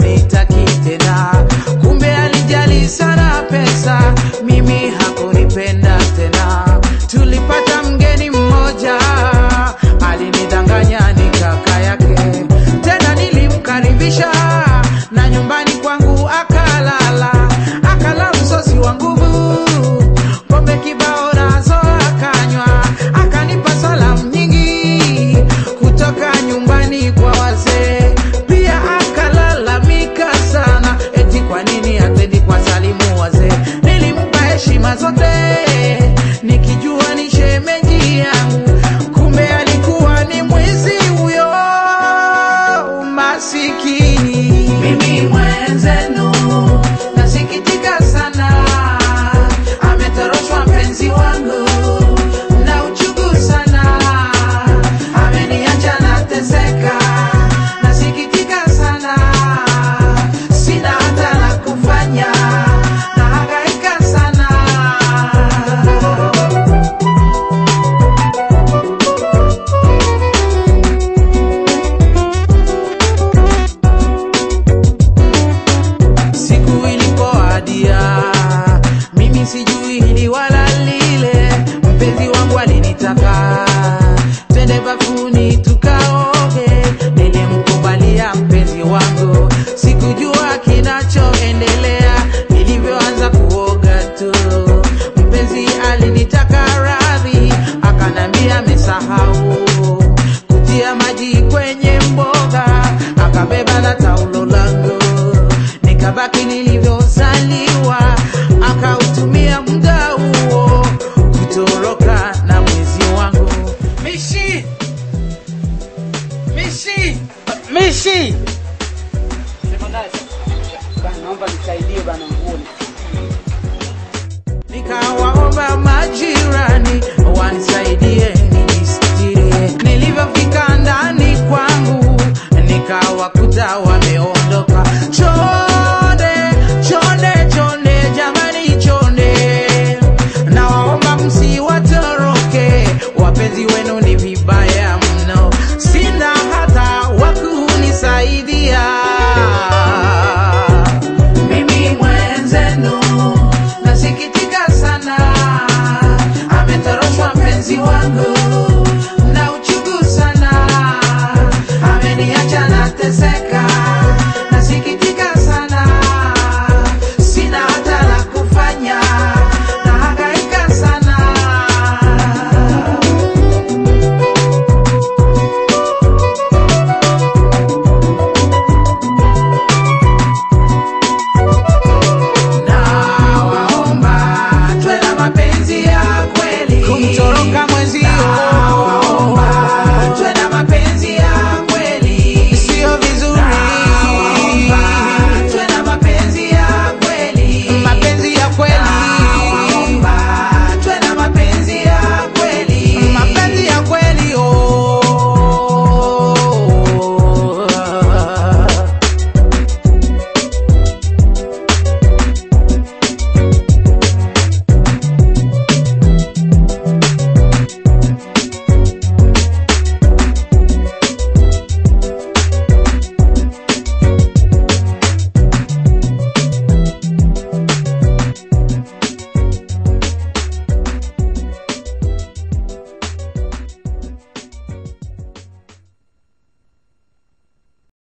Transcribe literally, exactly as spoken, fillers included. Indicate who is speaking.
Speaker 1: hanitaki tena. Kumbe alijali sana pesa, mimi hakunipenda tena. Tulipata mgeni mmoja, alinidanganya ni kaka yake. Tena nilimkaribisha na nyumbani kwangu akalala. Akala msosi wa nguvu, pombe kibao nazo akanywa. Akanipa salamu nyingi kutoka nyumbani kwa wazee. Pia akalalamika sana, eti kwa nini hatendi kwa salimu wazee. Nilimpa heshima zote nikijua ni shemeji yangu. Kumbe alikuwa ni mwizi huyo masikini. Mimi mwenzenu nasikitika sana, ametoroshwa mpenzi wangu na uchungu sana. Ameniacha nateseka, nasikitika sana, sina hata la kufanya, nahangaika sana. Siku ilipoadia, mimi sijui hili wala lile, mpenzi wangu alinitaka twende bafuni tukaoge. Nilimkubalia mpenzi wangu, sikujua kinachoendelea. Nilivyoanza kuoga tu, mpenzi alinitaka radhi, akanambia amesahau kutia maji kwenye mboga. Akabeba na taulo langu, nikabaki nilivyozaliwa. Akautumia muda huo kutoroka na mwizi wangu. Mishi! Mishi! Mishi!
Speaker 2: Bana naomba nisaidie bana nguoni.
Speaker 1: Nikawaomba majirani wanisaidie